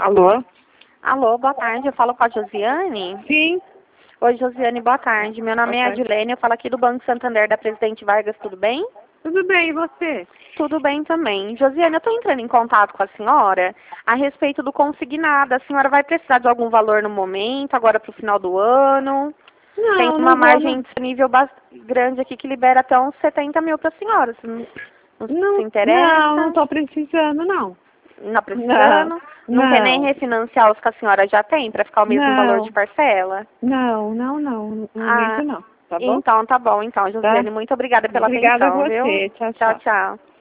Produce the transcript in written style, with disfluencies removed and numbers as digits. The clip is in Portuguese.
Alô? Alô, boa tarde. Eu falo com a Josiane. Sim. Oi, Josiane, boa tarde. Meu nome é Adilene, eu falo aqui do Banco Santander da Presidente Vargas, tudo bem? Tudo bem, e você? Tudo bem também. Josiane, eu estou entrando em contato com a senhora a respeito do consignado. A senhora vai precisar de algum valor no momento, agora para o final do ano? Tem Não, uma não vou. margem disponível grande aqui que libera até uns 70 mil para a senhora. Se não se interessa? Não tô precisando, não. Não precisando? Não quer nem Não, refinanciar os que a senhora já tem para ficar o mesmo valor de não, parcela? no momento Ah, não, tá bom? então tá bom, então, Tá? Josiane, muito obrigada pela Obrigada a atenção, viu? você, tchau, Tchau, tchau. tchau.